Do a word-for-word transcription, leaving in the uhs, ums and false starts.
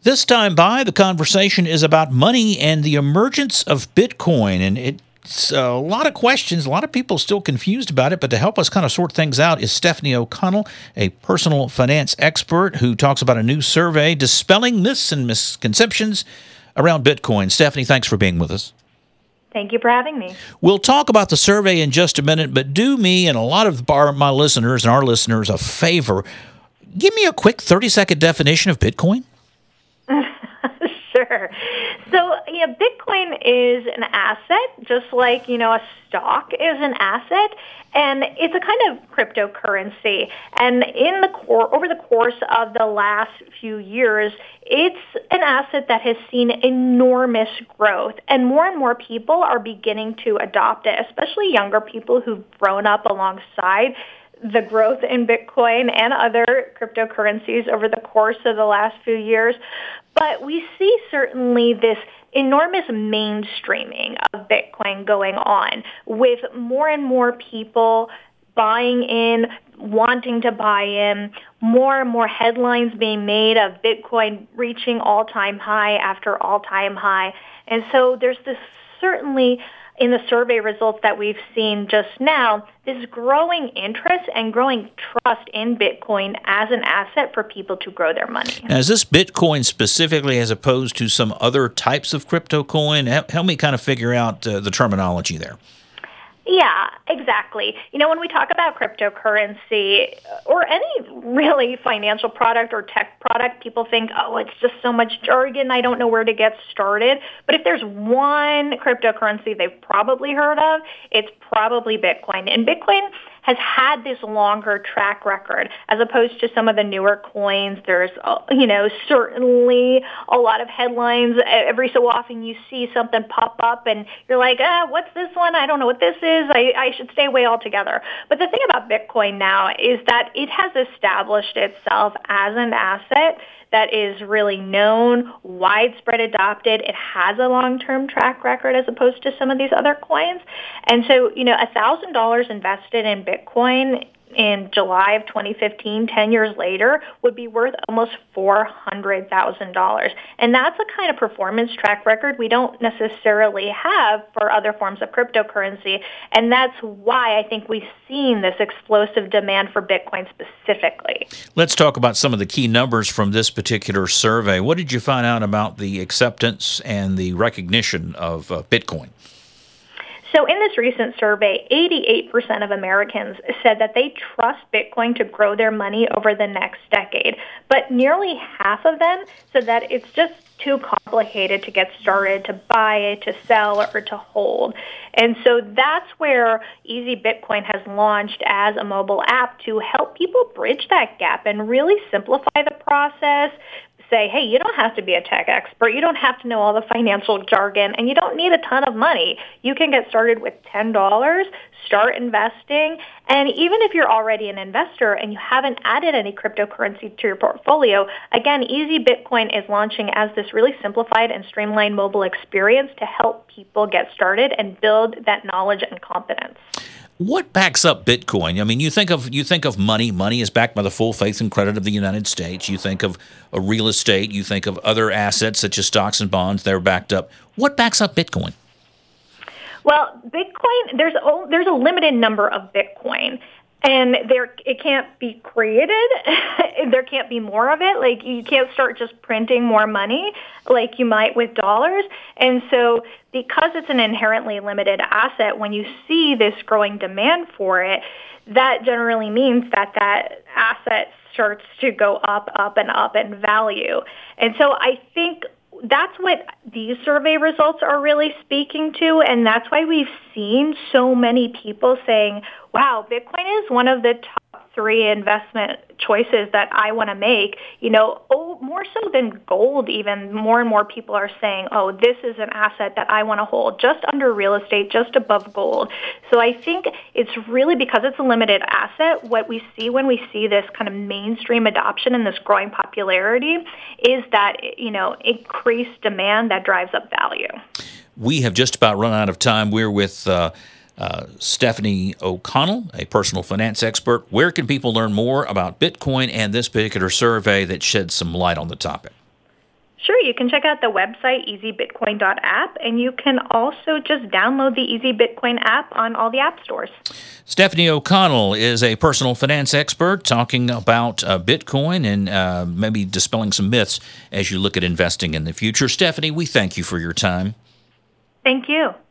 This time by, the conversation is about money and the emergence of Bitcoin. And it's a lot of questions, a lot of people still confused about it. But to help us kind of sort things out is Stephanie O'Connell, a personal finance expert who talks about a new survey dispelling myths and misconceptions around Bitcoin. Stephanie, thanks for being with us. Thank you for having me. We'll talk about the survey in just a minute, but do me and a lot of our, my listeners and our listeners a favor. Give me a quick thirty-second definition of Bitcoin. Sure. So, you know, Bitcoin is an asset, just like, you know, a stock is an asset, and it's a kind of cryptocurrency. And in the cor- over the course of the last few years, it's an asset that has seen enormous growth, and more and more people are beginning to adopt it, especially younger people who've grown up alongside the growth in Bitcoin and other cryptocurrencies over the course of the last few years. But we see certainly this enormous mainstreaming of Bitcoin going on, with more and more people buying in, wanting to buy in, more and more headlines being made of Bitcoin reaching all-time high after all-time high. And so there's this certainly, in the survey results that we've seen just now, this growing interest and growing trust in Bitcoin as an asset for people to grow their money. Now, is this Bitcoin specifically as opposed to some other types of crypto coin? Help me kind of figure out uh, the terminology there. Yeah, exactly. You know, when we talk about cryptocurrency or any really financial product or tech product, people think, oh, it's just so much jargon, I don't know where to get started. But if there's one cryptocurrency they've probably heard of, it's probably Bitcoin. And Bitcoin has had this longer track record as opposed to some of the newer coins. There's, you know, certainly a lot of headlines. Every so often you see something pop up and you're like, ah, what's this one? I don't know what this is. I, I should stay away altogether. But the thing about Bitcoin now is that it has established itself as an asset that is really known, widespread adopted. It has a long-term track record as opposed to some of these other coins. And so, you know, one thousand dollars invested in Bitcoin in July of twenty fifteen, ten years later, would be worth almost four hundred thousand dollars. And that's a kind of performance track record we don't necessarily have for other forms of cryptocurrency. And that's why I think we've seen this explosive demand for Bitcoin specifically. Let's talk about some of the key numbers from this particular survey. What did you find out about the acceptance and the recognition of uh, Bitcoin? So in this recent survey, eighty-eight percent of Americans said that they trust Bitcoin to grow their money over the next decade. But nearly half of them said that it's just too complicated to get started, to buy, to sell, or to hold. And so that's where Easy Bitcoin has launched as a mobile app to help people bridge that gap and really simplify the process. Say, hey, you don't have to be a tech expert. You don't have to know all the financial jargon, and you don't need a ton of money. You can get started with ten dollars, start investing, and even if you're already an investor and you haven't added any cryptocurrency to your portfolio, again, Easy Bitcoin is launching as this really simplified and streamlined mobile experience to help people get started and build that knowledge and competence. What backs up Bitcoin? I mean, you think of you think of money. Money is backed by the full faith and credit of the United States. You think of a real estate. You think of other assets such as stocks and bonds. They're backed up. What backs up Bitcoin? Well, Bitcoin, there's a, there's a limited number of Bitcoin. And there, it can't be created. There can't be more of it. Like, you can't start just printing more money like you might with dollars. And so because it's an inherently limited asset, when you see this growing demand for it, that generally means that that asset starts to go up, up, and up in value. And so I think that's what these survey results are really speaking to, and that's why we've seen so many people saying, wow, Bitcoin is one of the top three investment choices that I want to make. You know, oh, more so than gold even, more and more people are saying, oh, this is an asset that I want to hold, just under real estate, just above gold. So I think it's really because it's a limited asset, what we see when we see this kind of mainstream adoption and this growing popularity is that, you know, increased demand that drives up value. We have just about run out of time. We're with uh, uh, Stephanie O'Connell, a personal finance expert. Where can people learn more about Bitcoin and this particular survey that sheds some light on the topic? Sure, you can check out the website easy bitcoin dot app, and you can also just download the Easy Bitcoin app on all the app stores. Stephanie O'Connell is a personal finance expert talking about uh, Bitcoin and uh, maybe dispelling some myths as you look at investing in the future. Stephanie, we thank you for your time. Thank you.